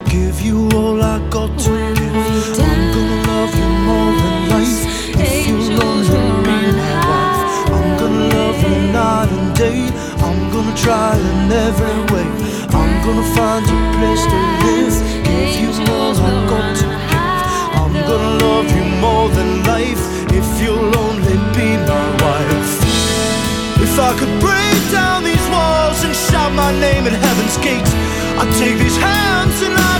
give you all I got to give. I'm gonna love you more than life. If you'll only be my wife, I'm gonna love you night and day. I'm gonna try in every way. I'm gonna find a place to live. Give you all I got to give. I'm gonna love you more than life. If you'll only be my wife. If I could break down these walls and shout my name at heaven's gate, I'd take these hands and I'd